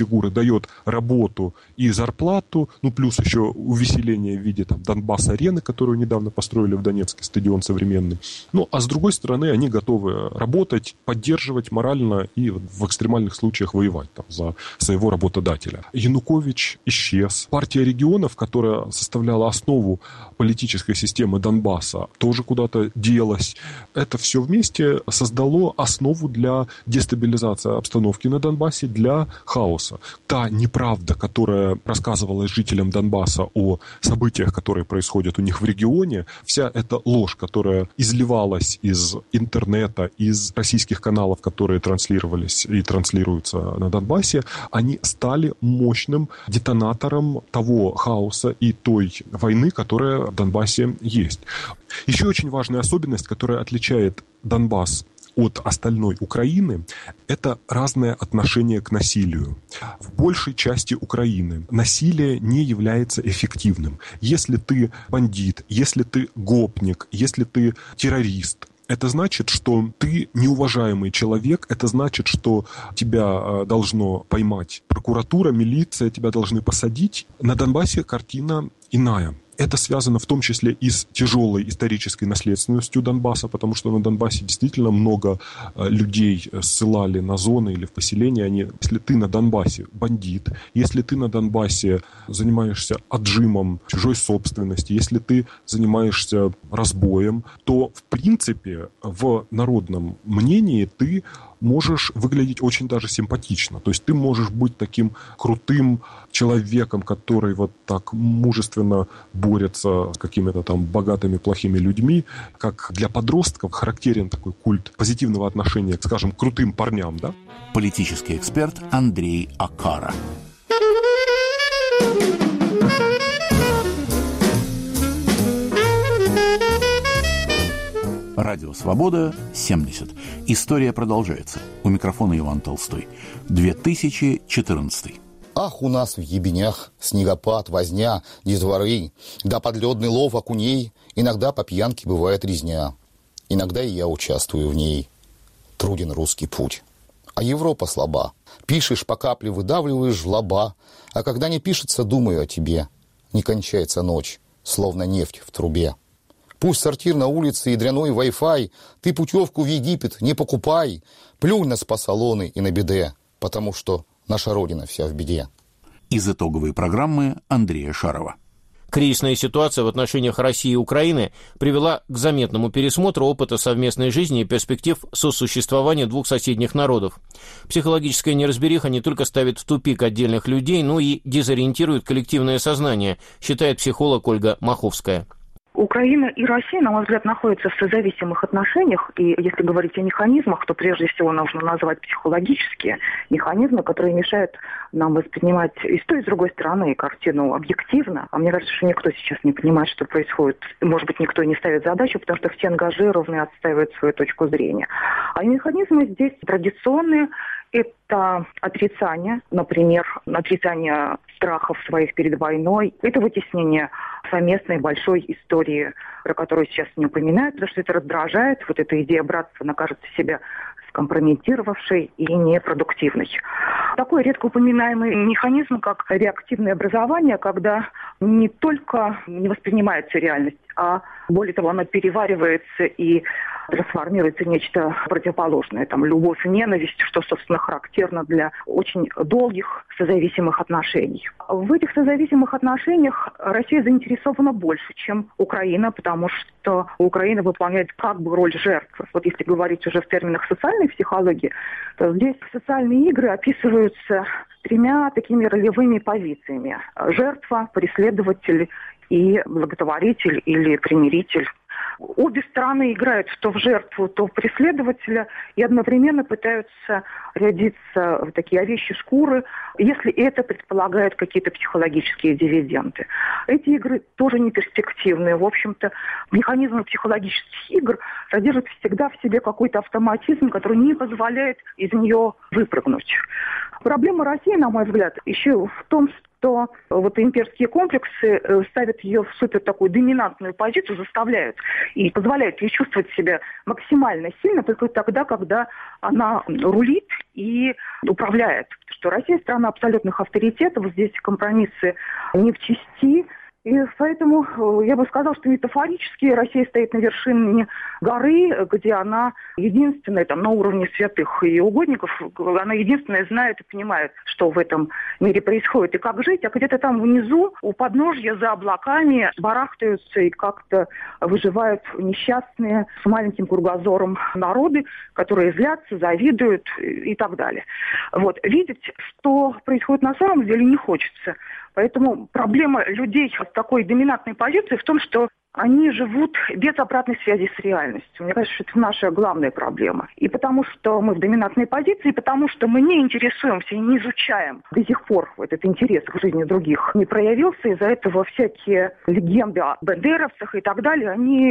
фигуры дает работу и зарплату, ну плюс еще увеселение в виде там Донбасс-арены, которую недавно построили в Донецке, стадион современный. Ну, а с другой стороны, они готовы работать, поддерживать морально и в экстремальных случаях воевать там, за своего работодателя. Янукович исчез. Партия регионов, которая составляла основу политической системы Донбасса, тоже куда-то делась. Это все вместе создало основу для дестабилизации обстановки на Донбассе, для хаоса. Та неправда, которая рассказывалась жителям Донбасса о событиях, которые происходят у них в регионе, вся эта ложь, которая изливалась из интернета, из российских каналов, которые транслировались и транслируются на Донбассе, они стали мощным детонатором того хаоса и той войны, которая в Донбассе есть. Еще очень важная особенность, которая отличает Донбасс от остальной Украины, это разное отношение к насилию. В большей части Украины насилие не является эффективным. Если ты бандит, если ты гопник, если ты террорист, это значит, что ты неуважаемый человек, это значит, что тебя должно поймать прокуратура, милиция, тебя должны посадить. На Донбассе картина иная. Это связано в том числе и с тяжелой исторической наследственностью Донбасса, потому что на Донбассе действительно много людей ссылали на зоны или в поселения. Они, если ты на Донбассе бандит, если ты на Донбассе занимаешься отжимом чужой собственности, если ты занимаешься разбоем, то в принципе в народном мнении ты можешь выглядеть очень даже симпатично. То есть ты можешь быть таким крутым человеком, который вот так мужественно борется с какими-то там богатыми, плохими людьми. Как для подростков характерен такой культ позитивного отношения к, скажем, крутым парням, да? Политический эксперт Андрей Акара. Радио «Свобода», семьдесят. История продолжается. У микрофона Иван Толстой. две тысячи четырнадцатый. Ах, у нас в ебенях снегопад, возня, детворы, да подледный лов окуней, иногда по пьянке бывает резня. Иногда и я участвую в ней. Труден русский путь. А Европа слаба. Пишешь, по капле выдавливаешь жлоба, а когда не пишется, думаю о тебе. Не кончается ночь, словно нефть в трубе. Пусть сортир на улице и дряной Wi-Fi, ты путевку в Египет не покупай, плюнь на спа-салоны и на биде, потому что наша Родина вся в беде. Из итоговой программы Андрея Шарова. Кризисная ситуация в отношениях России и Украины привела к заметному пересмотру опыта совместной жизни и перспектив сосуществования двух соседних народов. Психологическая неразбериха не только ставит в тупик отдельных людей, но и дезориентирует коллективное сознание, считает психолог Ольга Маховская. Украина и Россия, на мой взгляд, находятся в созависимых отношениях, и если говорить о механизмах, то прежде всего нужно назвать психологические механизмы, которые мешают нам воспринимать и с той, и с другой стороны картину объективно. А мне кажется, что никто сейчас не понимает, что происходит. Может быть, никто и не ставит задачу, потому что все ангажированы и отстаивают свою точку зрения. А механизмы здесь традиционные. Это отрицание, например, отрицание страхов своих перед войной. Это вытеснение совместной большой истории, про которую сейчас не упоминают, потому что это раздражает. Вот эта идея братства, она кажется себя скомпрометировавшей и непродуктивной. Такой редко упоминаемый механизм, как реактивное образование, когда не только не воспринимается реальность, а более того, она переваривается и трансформируется в нечто противоположное. Там любовь, ненависть, что, собственно, характерно для очень долгих созависимых отношений. В этих созависимых отношениях Россия заинтересована больше, чем Украина, потому что Украина выполняет как бы роль жертвы. Вот если говорить уже в терминах социальной психологии, то здесь социальные игры описываются тремя такими ролевыми позициями. Жертва, преследователь и благотворитель или примиритель. Обе стороны играют то в жертву, то в преследователя и одновременно пытаются рядиться в такие овечьи шкуры, если это предполагает какие-то психологические дивиденды. Эти игры тоже не перспективные. В общем-то, механизмы психологических игр содержат всегда в себе какой-то автоматизм, который не позволяет из нее выпрыгнуть. Проблема России, на мой взгляд, еще в том, что вот имперские комплексы ставят ее в супер такую доминантную позицию, заставляют и позволяют ей чувствовать себя максимально сильно только тогда, когда она рулит и управляет. Потому что Россия страна абсолютных авторитетов, здесь компромиссы не в чести. И поэтому я бы сказала, что метафорически Россия стоит на вершине горы, где она единственная там, на уровне святых и угодников, она единственная знает и понимает, что в этом мире происходит и как жить, а где-то там внизу, у подножья, за облаками, барахтаются и как-то выживают несчастные с маленьким кругозором народы, которые злятся, завидуют и так далее. Вот. Видеть, что происходит на самом деле, не хочется. Поэтому проблема людей с такой доминантной позицией в том, что они живут без обратной связи с реальностью. Мне кажется, что это наша главная проблема. И потому что мы в доминантной позиции, и потому что мы не интересуемся и не изучаем. До сих пор этот интерес к жизни других не проявился. Из-за этого всякие легенды о бандеровцах и так далее, они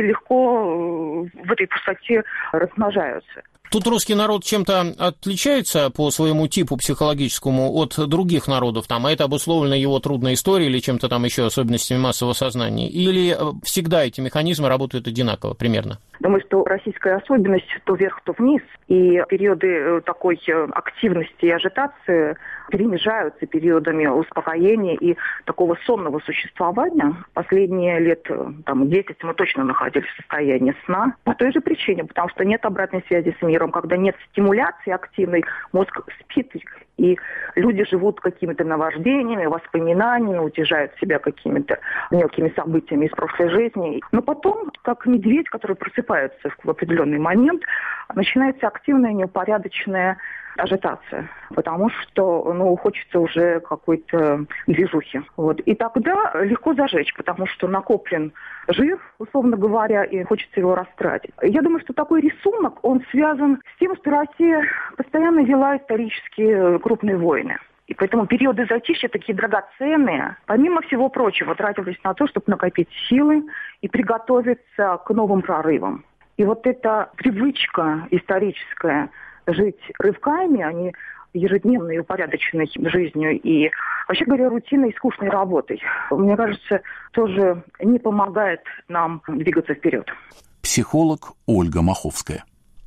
легко в этой пустоте размножаются. Тут русский народ чем-то отличается по своему типу психологическому от других народов, там, а это обусловлено его трудной историей или чем-то там еще особенностями массового сознания? Или всегда эти механизмы работают одинаково примерно? Думаю, что российская особенность то вверх, то вниз, и периоды такой активности и ажитации перемежаются периодами успокоения и такого сонного существования. Последние лет там, десять мы точно находились в состоянии сна по той же причине, потому что нет обратной связи с миром. Когда нет стимуляции активной, мозг спит, и люди живут какими-то наваждениями, воспоминаниями, утешают себя какими-то мелкими событиями из прошлой жизни. Но потом, как медведь, который просыпается в определенный момент, начинается активная, неупорядоченная ажитация, потому что, ну, хочется уже какой-то движухи. Вот. И тогда легко зажечь, потому что накоплен жир, условно говоря, и хочется его растратить. Я думаю, что такой рисунок, он связан с тем, что Россия постоянно вела исторические крупные войны. И поэтому периоды затишья такие драгоценные, помимо всего прочего, тратились на то, чтобы накопить силы и приготовиться к новым прорывам. И вот эта привычка историческая жить рывками, а не ежедневной упорядоченной жизнью и, вообще говоря, рутинной и скучной работой, мне кажется, тоже не помогает нам двигаться вперед. Психолог Ольга Маховская.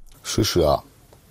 США.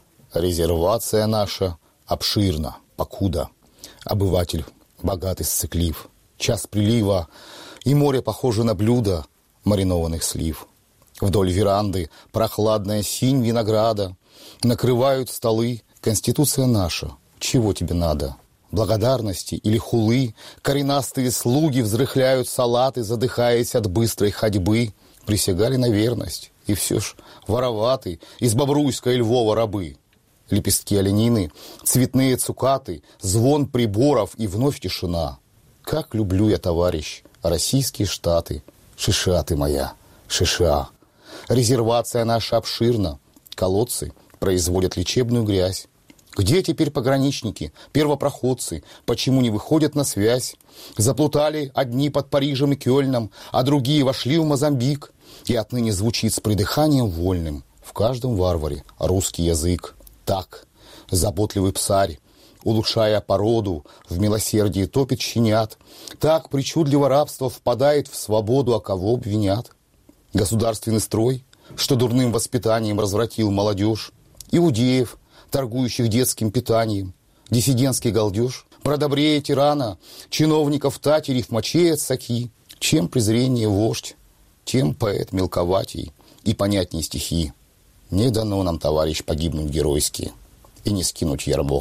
Резервация наша обширна, покуда. Обыватель богатый сцеклив. Час прилива, и море похоже на блюдо маринованных слив. Вдоль веранды прохладная синь винограда. Накрывают столы. Конституция наша. Чего тебе надо? Благодарности или хулы? Коренастые слуги взрыхляют салаты, задыхаясь от быстрой ходьбы. Присягали на верность. И все ж вороваты из Бобруйска и Львова рабы. Лепестки оленины, цветные цукаты, звон приборов и вновь тишина. Как люблю я, товарищ, российские штаты. Шиша ты моя, шиша. Резервация наша обширна. Колодцы производят лечебную грязь. Где теперь пограничники, первопроходцы? Почему не выходят на связь? Заплутали одни под Парижем и Кёльном, а другие вошли в Мозамбик. И отныне звучит с придыханием вольным в каждом варваре русский язык. Так, заботливый псарь, улучшая породу, в милосердии топит щенят. Так причудливо рабство впадает в свободу, а кого обвинят? Государственный строй, что дурным воспитанием развратил молодежь. Иудеев, торгующих детским питанием. Диссидентский галдеж, продобрее тирана, чиновников тати, рифмачей отсаки. Чем презрение вождь, тем поэт мелковатей и понятней стихи. Не дано нам, товарищ, погибнуть геройски и не скинуть ярмо.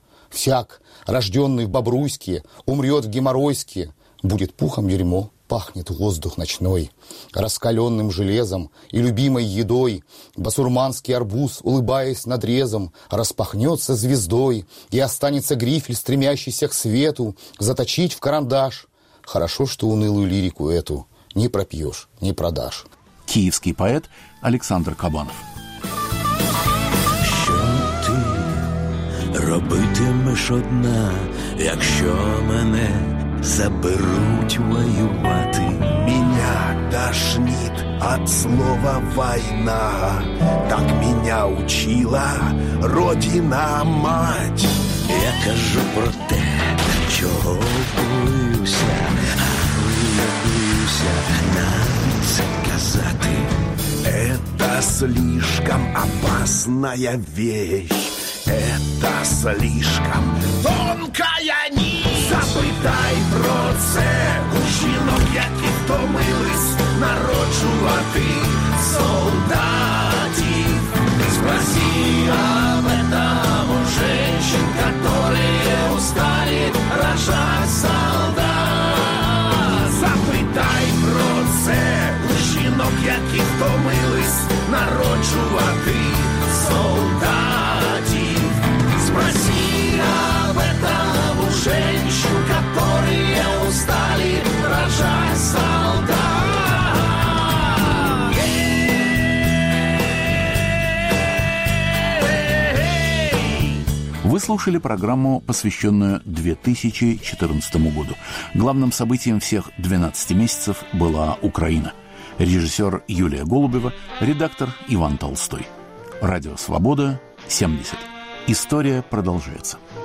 Всяк, рожденный в Бобруйске, умрет в Геморройске, будет пухом дерьмо. Пахнет воздух ночной, раскаленным железом и любимой едой. Басурманский арбуз, улыбаясь надрезом, распахнется звездой, и останется грифель, стремящийся к свету, заточить в карандаш. Хорошо, что унылую лирику эту не пропьешь, не продашь. Киевский поэт Александр Кабанов. Що ти робитимеш одна, якщо мене заберуть воювати? Меня тошнит от слова «война», так меня учила родина-мать. Я кажу про те, чого боюся, а я боюся навіть це казати. Это слишком опасная вещь, это слишком тонкая нить. Запитай про це у жінок, які втомились народжувати солдатів. Спроси об этом у женщин, которые устали рожать солдат. Запитай про це у жінок, які втомились народжувати солдатів. Спроси об этом у женщин, которые устали рожать солдат. Вы слушали программу, посвященную две тысячи четырнадцатому году. Главным событием всех двенадцати месяцев была Украина. Режиссер Юлия Голубева, редактор Иван Толстой. Радио «Свобода», семьдесят. История продолжается.